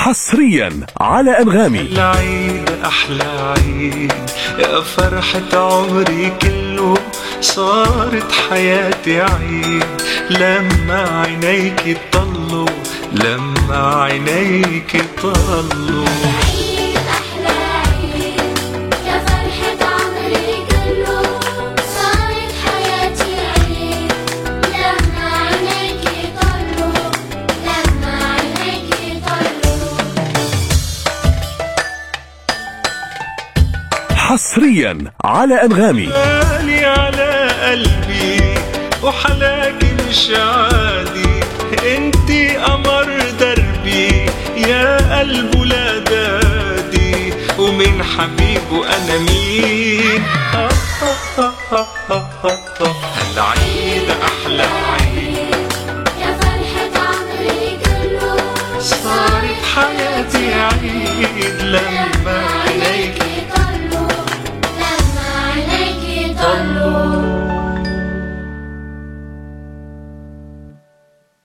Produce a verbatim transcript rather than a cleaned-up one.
حصريا على أنغامي. العيد أحلى عيد يا فرحة عمري كله، صارت حياتي عيد لما عينيك يطلوا، لما عينيك يطلوا. حصريا على أنغامي. غالي على قلبي وحلاك مش عادي، انتي قمر دربي يا قلب ولادادي، ومن حبيبه انا مين؟ العيد احلى عيد يا فرحة عمري كله، صارت حياتي عيد لما